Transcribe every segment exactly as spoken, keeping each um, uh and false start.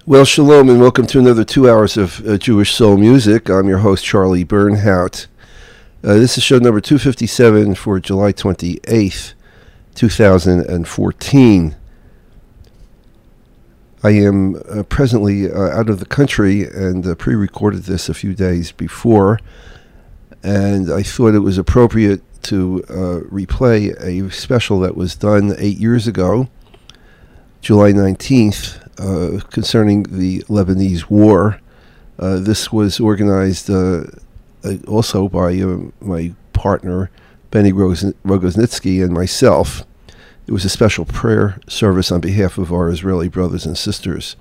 Well, shalom, and welcome to another two hours of uh, Jewish soul music. I'm your host, Charlie Bernhout. Uh, this is show number two fifty-seven for July twenty-eighth, two thousand fourteen. I am uh, presently uh, out of the country and uh, pre-recorded this a few days before, and I thought it was appropriate to uh, replay a special that was done eight years ago, July nineteenth, uh, concerning the Lebanese war. Uh, this was organized uh, uh, also by uh, my partner, Benny Rogoz- Rogoznitzky, and myself. It was a special prayer service on behalf of our Israeli brothers and sisters.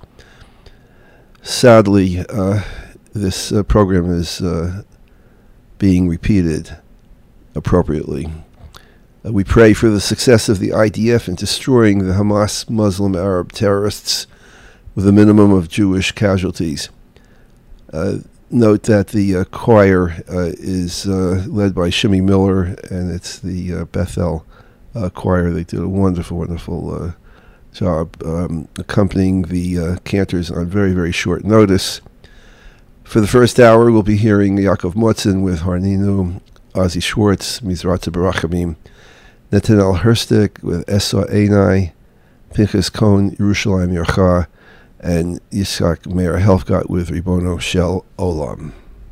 Sadly, uh, this uh, program is uh, being repeated appropriately. Uh, we pray for the success of the I D F in destroying the Hamas Muslim Arab terrorists with a minimum of Jewish casualties. Uh, note that the uh, choir uh, is uh, led by Shimmy Miller, and it's the uh, Bethel Uh, choir. They did a wonderful, wonderful uh, job um, accompanying the uh, cantors on very, very short notice. For the first hour, we'll be hearing Yaakov Motzin with Harninu, Ozzy Schwartz, Mizrata Barachamim, Netanel Herstik with Esa Einai, Pinchas Cohn, Yerushalayim Yorcha, and Yitzhak Meir Helfgott with Ribono Shel Olam.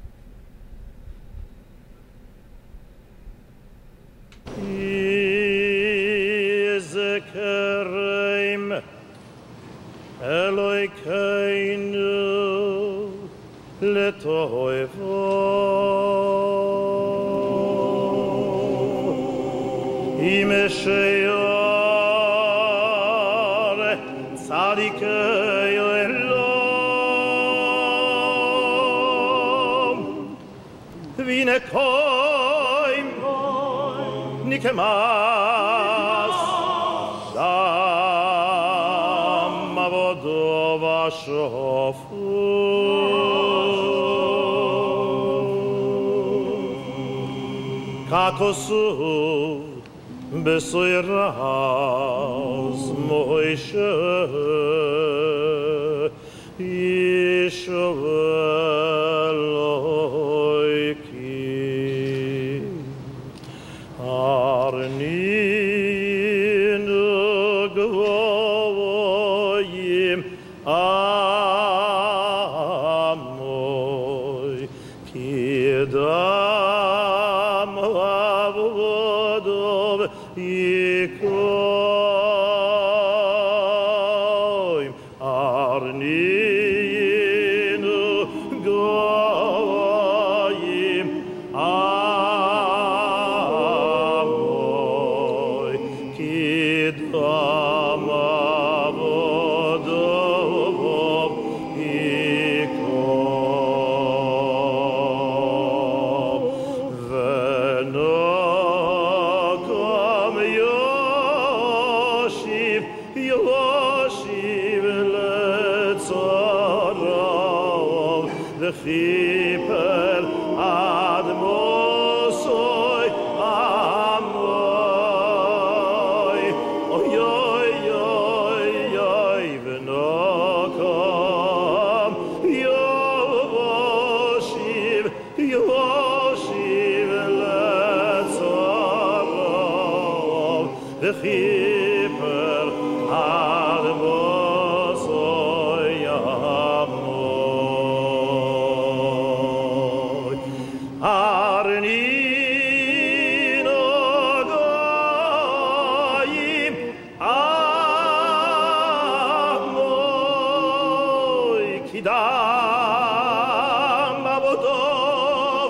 Elokeinu letoivo imesheyor tzadikei elom v'nekoim nikemas Shofu Kakosu Besoiraz Moishe Yishoveloiki Arninu Gvoyim Amoy Kidam Avodob Yikoim Arninu Goyim Amoy Kidam Chiper ad mosoy amoy oy oy oy oy v'nokom yoshiv yoshiv letzorov v'chiper ad mosoy amoy Arnino goyim amoy kidam avodov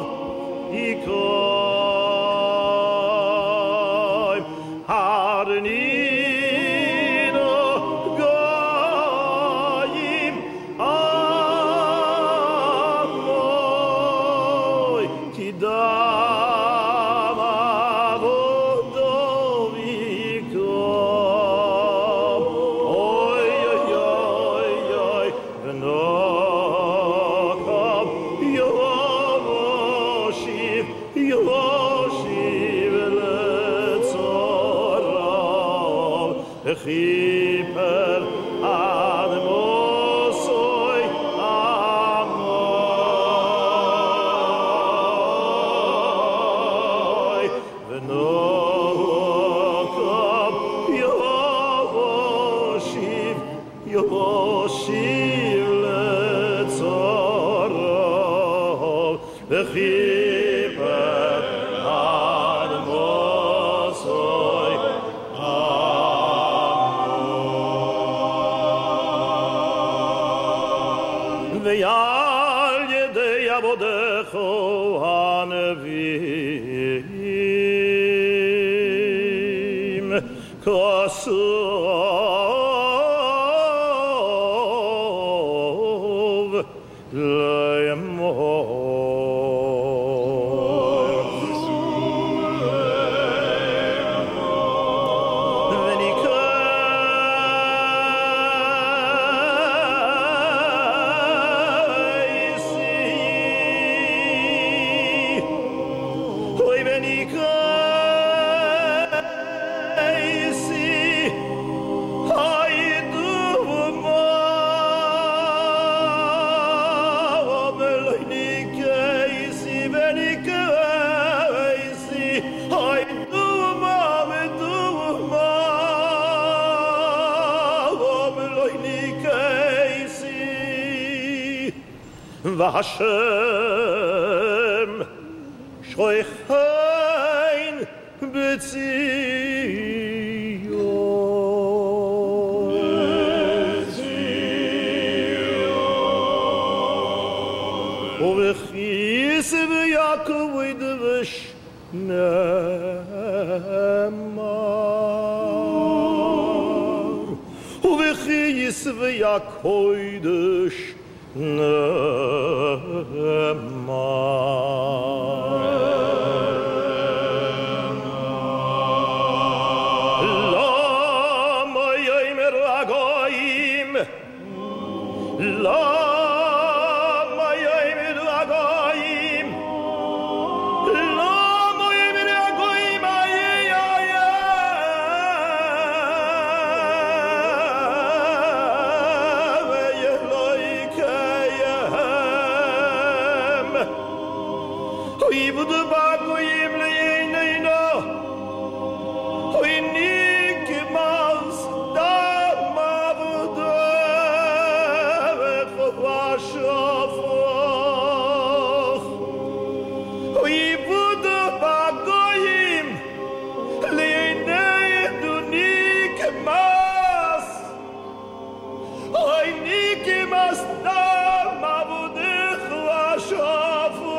ikoim Arnino goyim amoy kidam avodov ikoim oy oy oy oy v'nokom yoshiv yoshiv letzorov chiper ad mosoy יושיב לצורו וכיפר עד מוסוי עמו ועל ידי עבודך הנביאים כסוב לאמור והשם שויכן בציון ובכיס ויעקב ידבש נאמר ובכיס ויעקב ידבש למה יאמר הגויים למה יאמר הגויים למה יאמר הגויים איי איי ויבדו בגויים לעינינו ונקמס דם עבודך ושפוך ויבדו בגויים לעינינו נקמס ונקמס דם עבודך ושפוך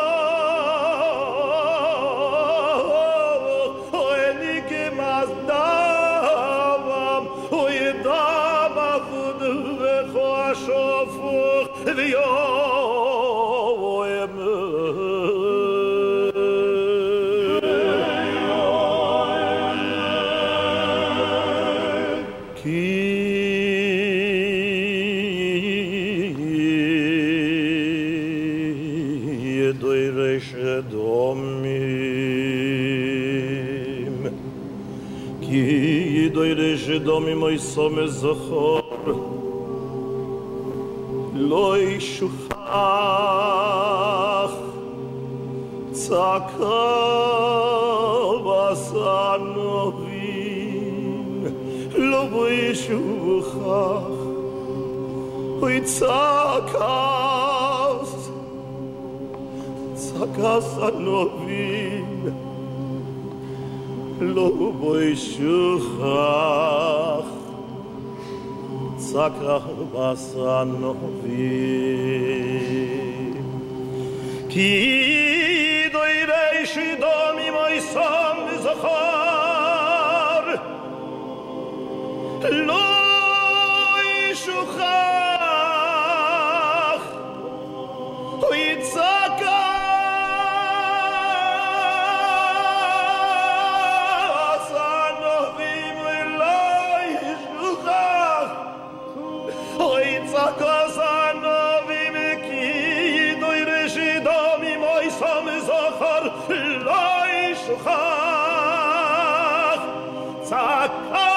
שפוך ויום כי ידרש דומים כי ידרש דומים וישום זכור לא ישוכח צעקה וסנובים לא ישוכח ויצעקס צעקה סנובים לא ישוכח צעקה וסנובים כי דוירש דומי מויסם זכר לא ישוכח ויצעקס סנובים ולא ישוכח ויצעקס סנובים כי דוירש דומי מויסם זכר לא ישוכח צעקה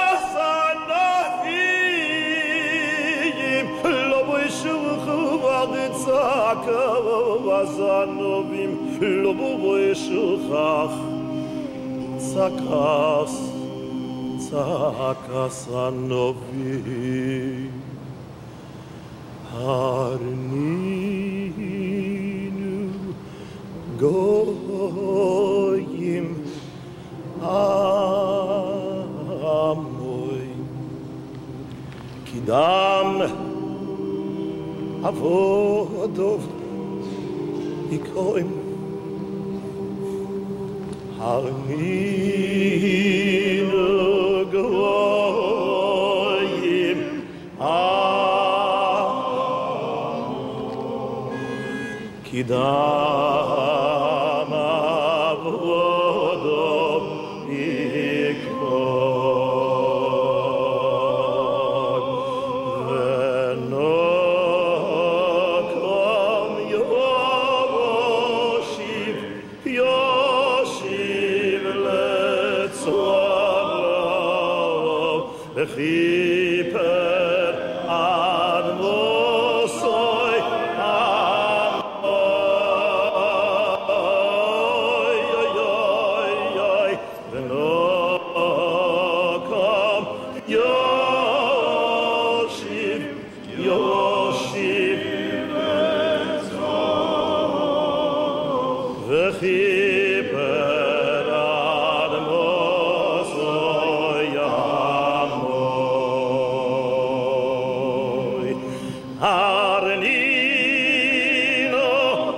סנובים לא ישוכחו וצעקה וסנובים לא ישוכח צעקה צעקה סנובים Harninu goyim amoy kidam avodov ikoim harninu goyim amoy kidam avodov ikoim v'nokom yoshiv yoshiv letzorov v'chiper ad mosoy amoy oy oy oy v'nokom yoshiv yoshiv v'chiper ad mosoy amoy harnino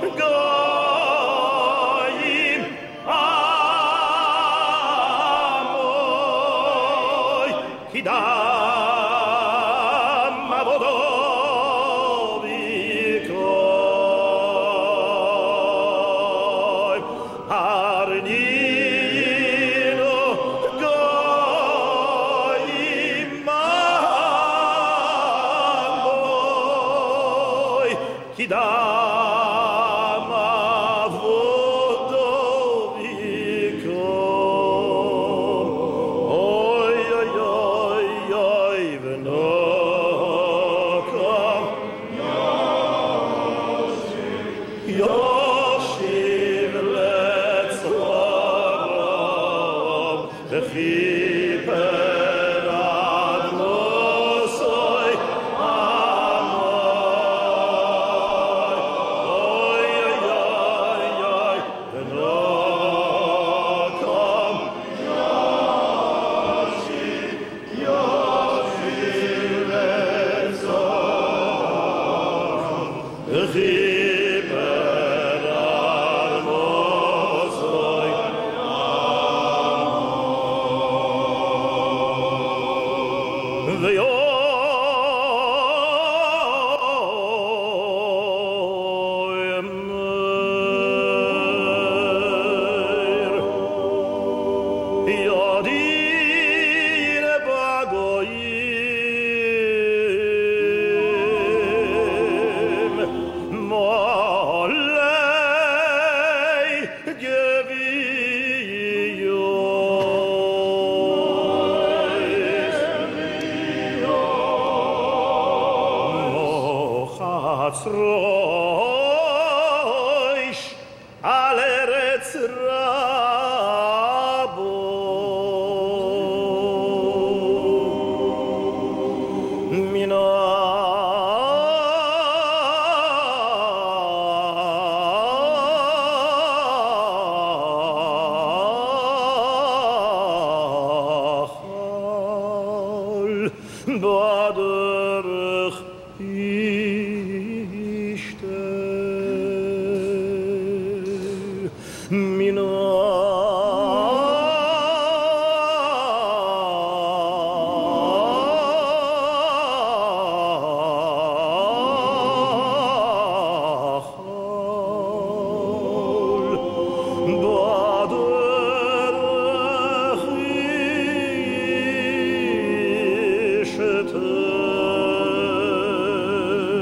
goyim amoy kidam avodov ikoim harnino goyim amoy kidam avodov ikoim oy oy oy oy v'nokom yoshiv letzorov v'chiper ad mosoy amoy oy oy oy oy v'nokom yoshiv yoshiv letzorov v'chiper ad mosoy Yodine bagoyim molei geviyois mochatzroish al eretz rabo baderch ishte baderch ishte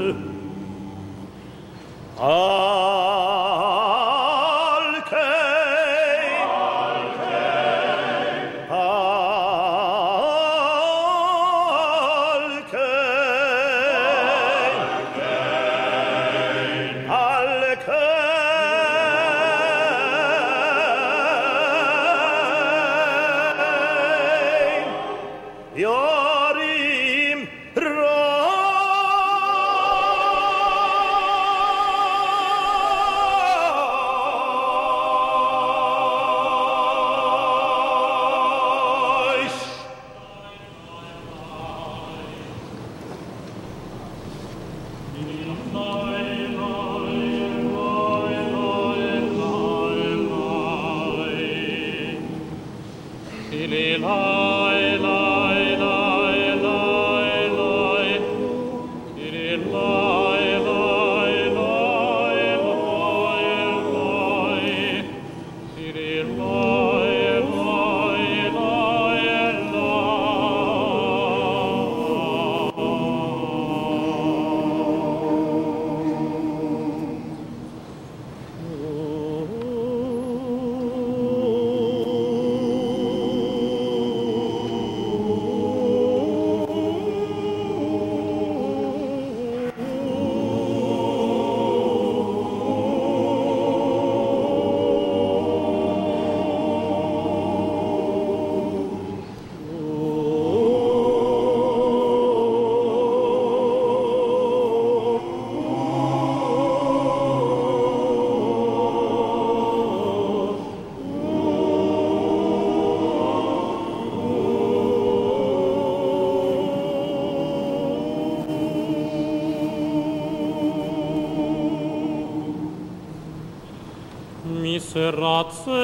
Misratze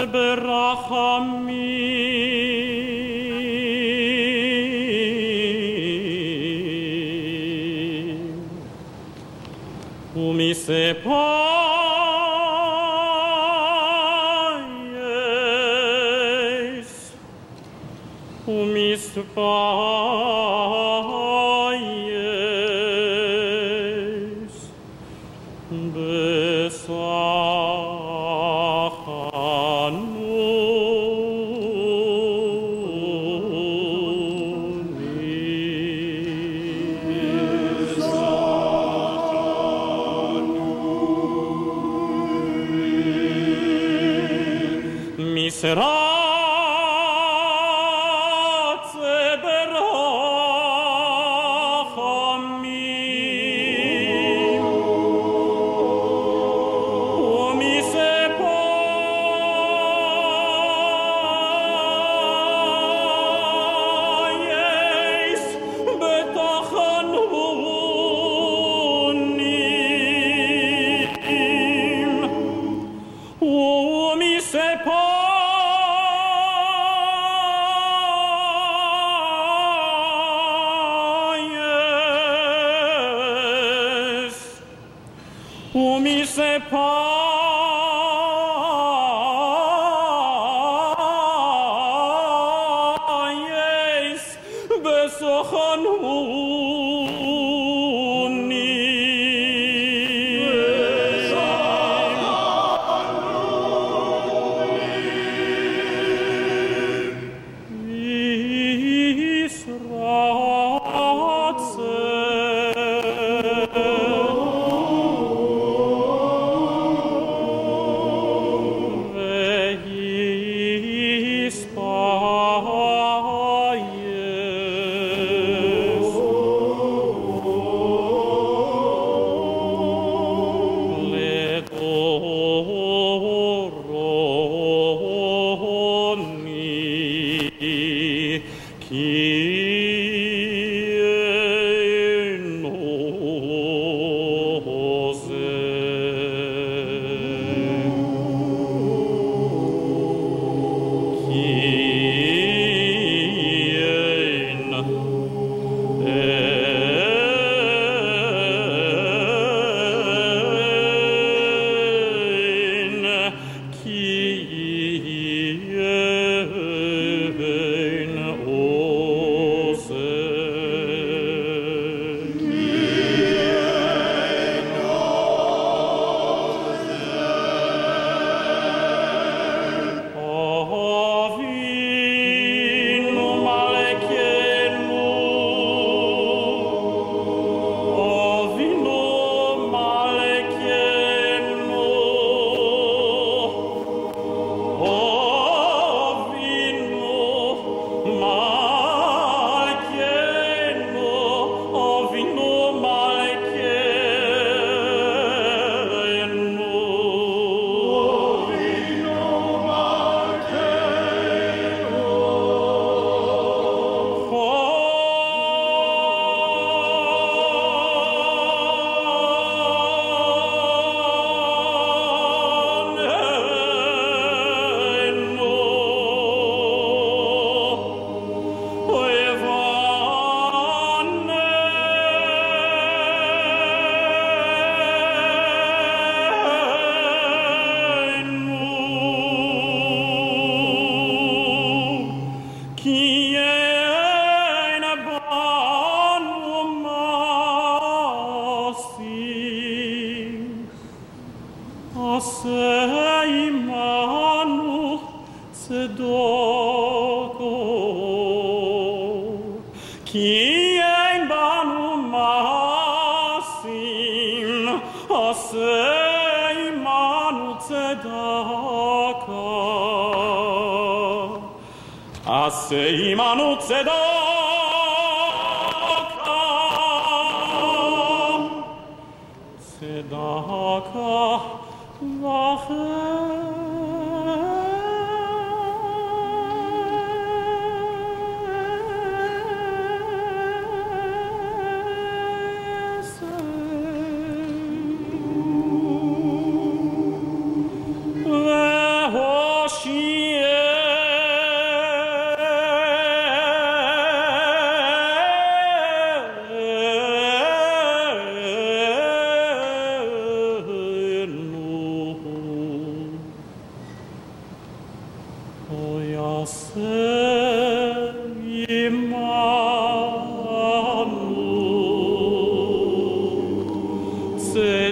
berachamim umisepayes umispayes Misratze berachamim umisepayes betachanunim umisepayes umisepayes Seimanu tzedaka, tzedaka v'chesed.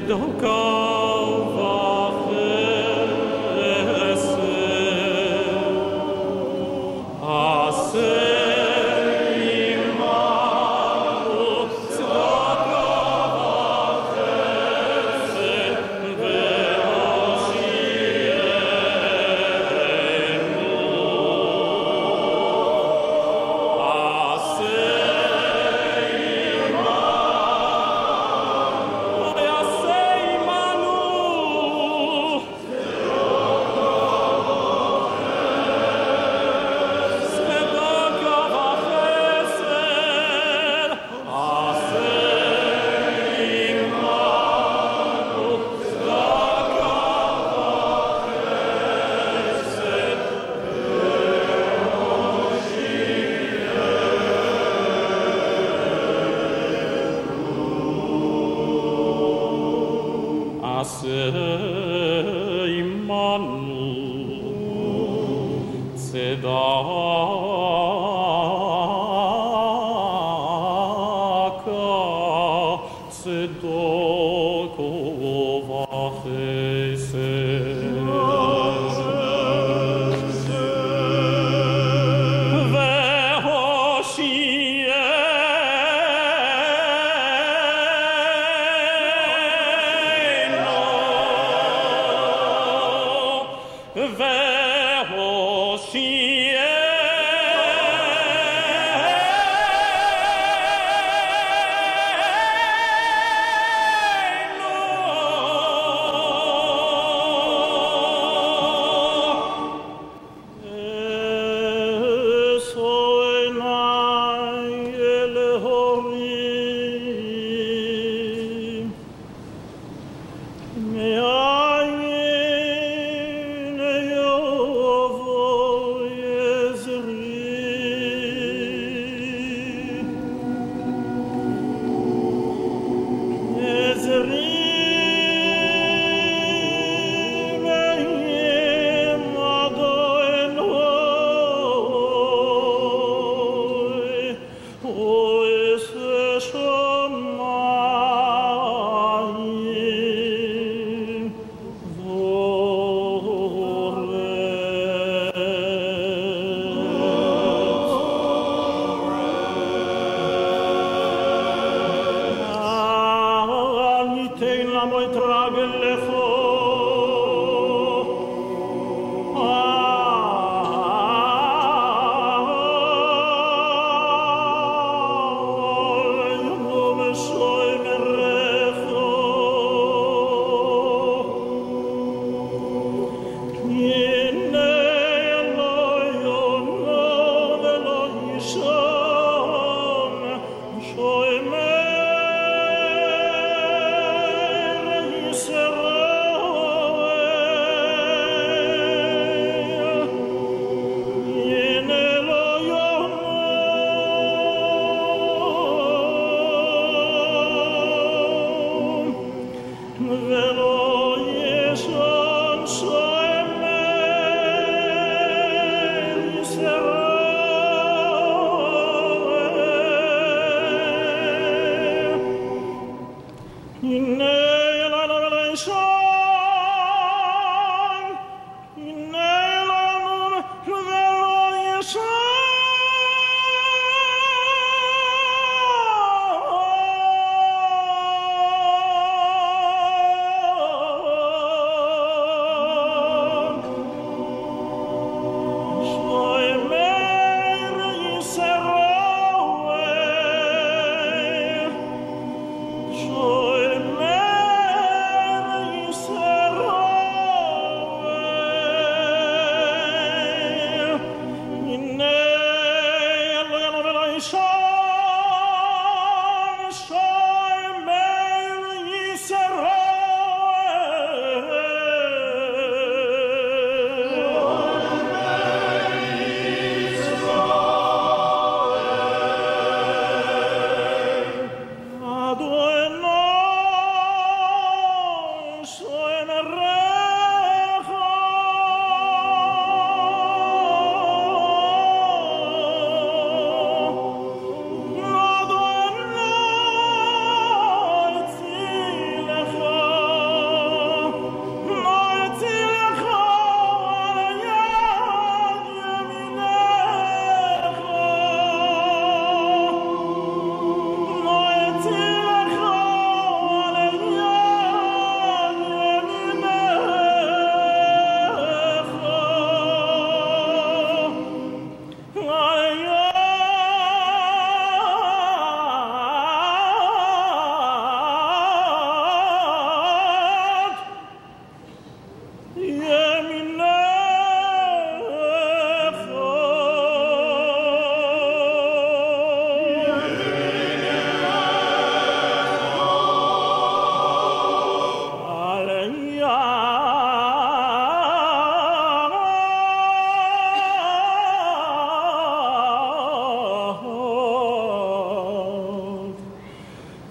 Joy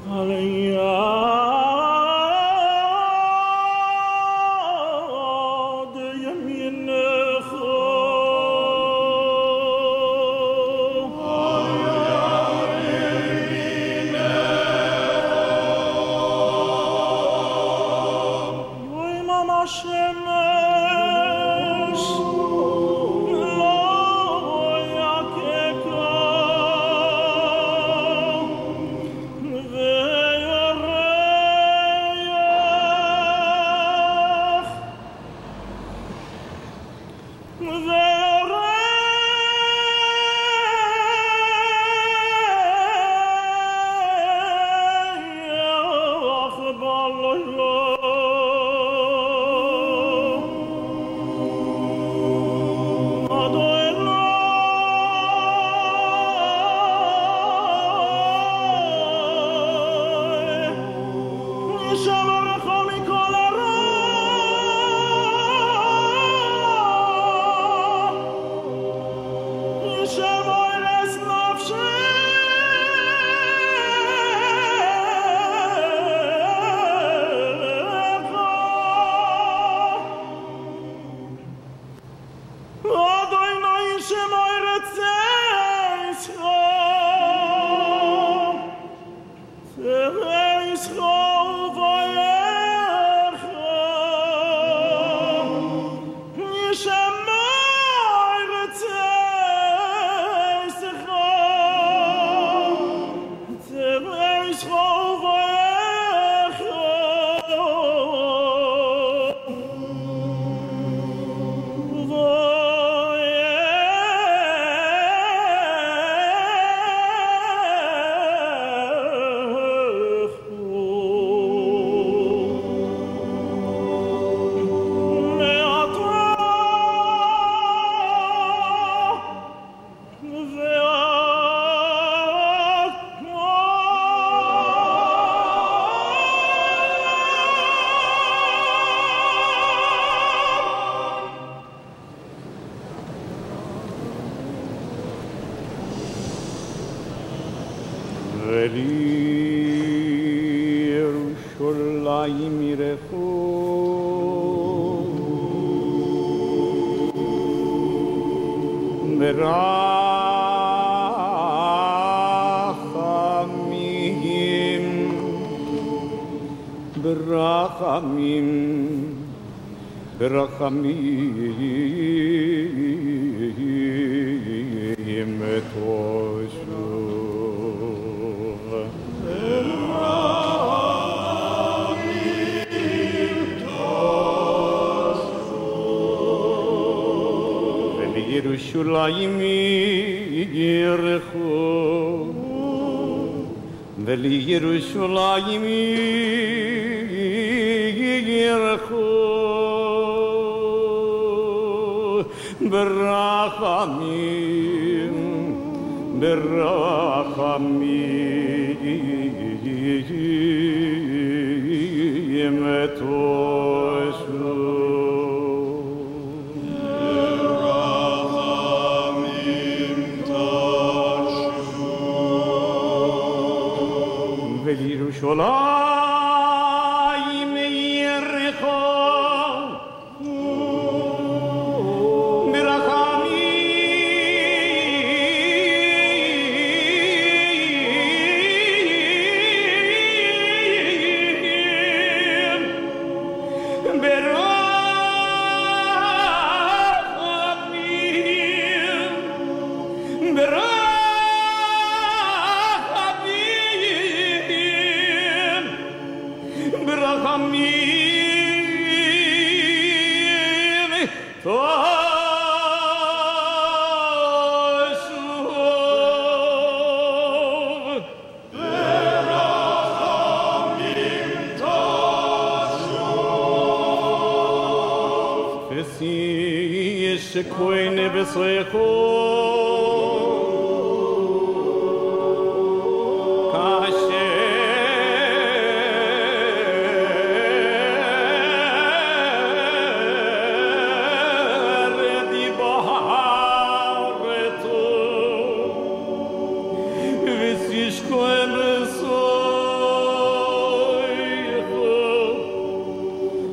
Visi shkojmë sot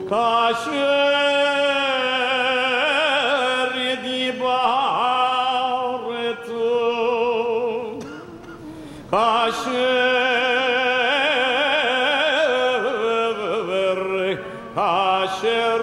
כאשר דיברתו כאשר כאשר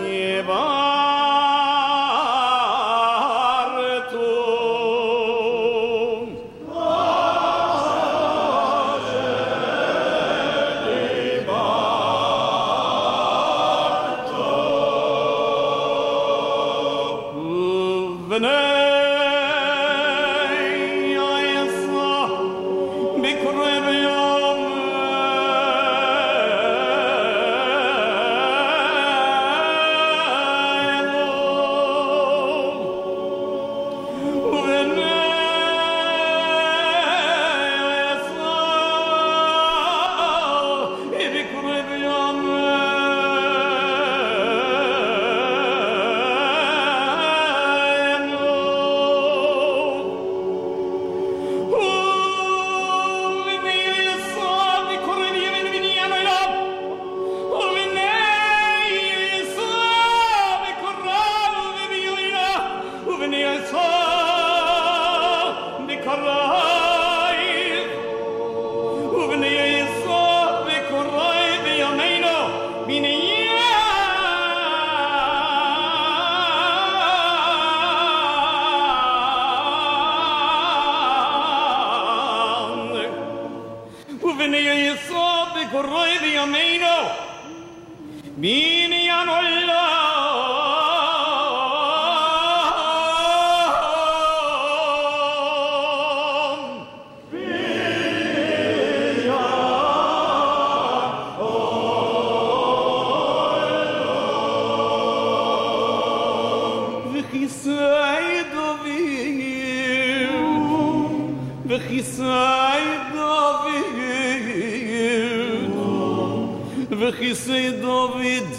וכיסא דוד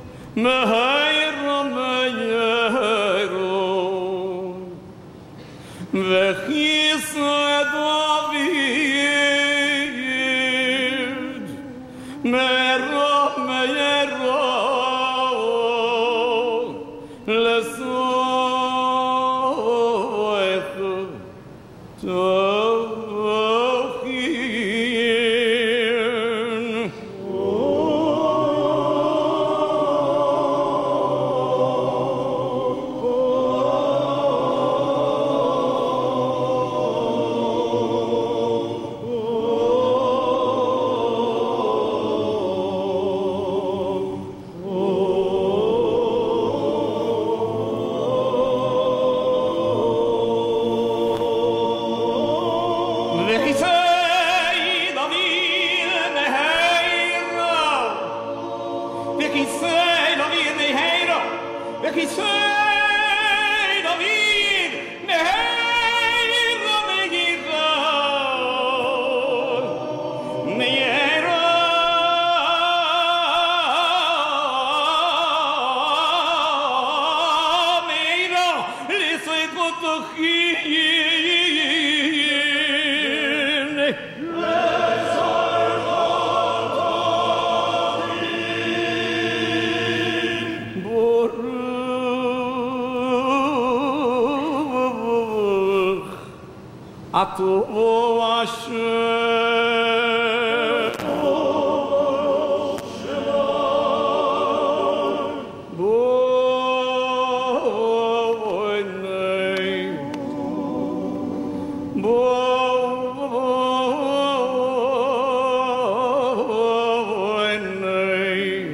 מהירו מהירו וכיסא דוד מהירו מהירו לסוך תוכין Atu Hashem Boy name Boy name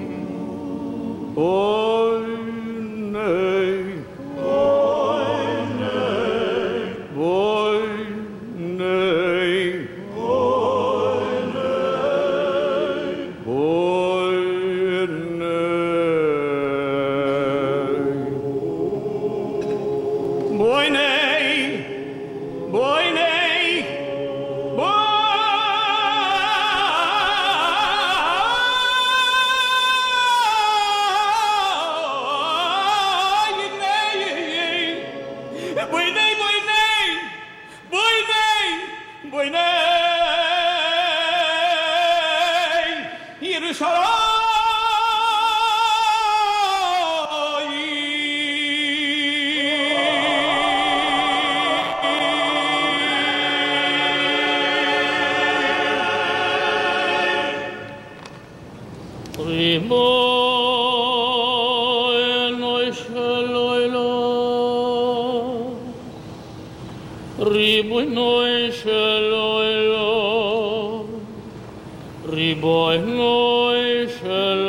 Boy name Yerushalayim ריבונו של עולם, ריבונו של עולם, ריבונו של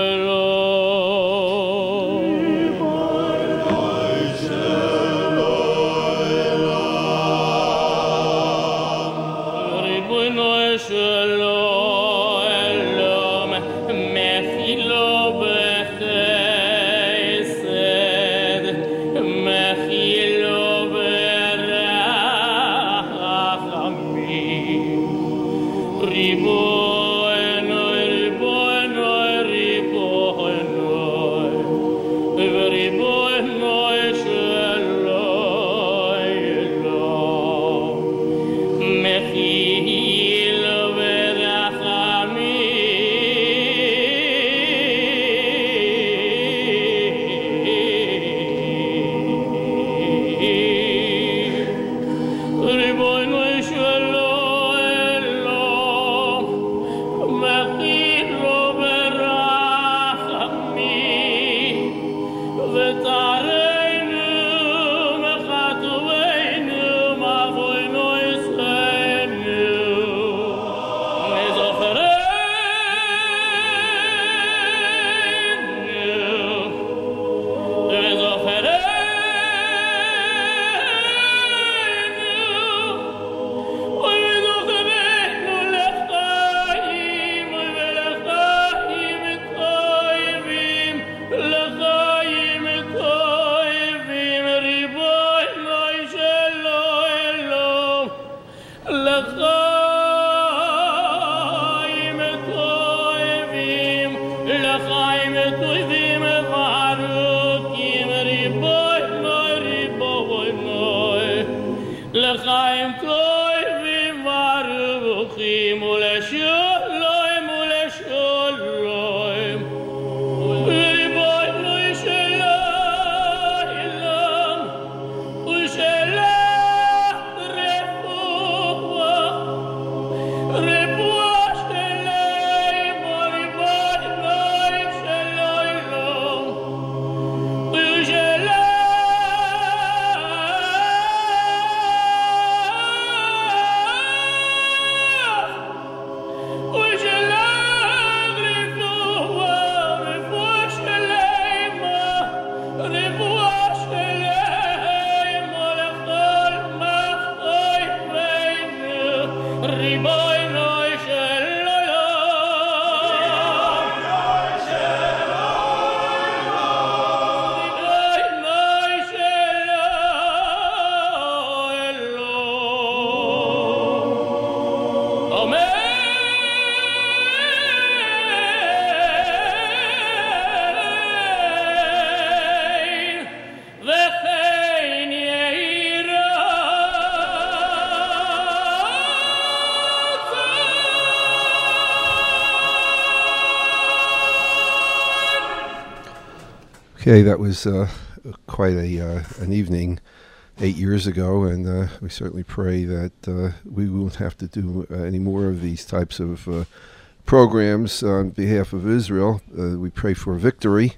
Okay, that was uh, quite a uh, an evening eight years ago, and uh, we certainly pray that uh, we won't have to do uh, any more of these types of uh, programs on behalf of Israel. Uh, we pray for victory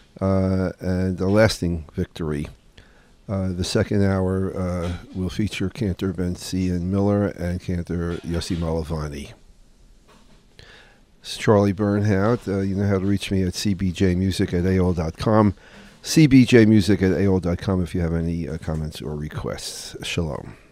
uh, and a lasting victory. Uh, the second hour uh, will feature Cantor Ben-Zion Miller and Cantor Yossi Malavani. It's Charlie Bernhout. Uh, you know how to reach me at c b j music at a o l dot com. c b j music at a o l dot com if you have any uh, comments or requests. Shalom.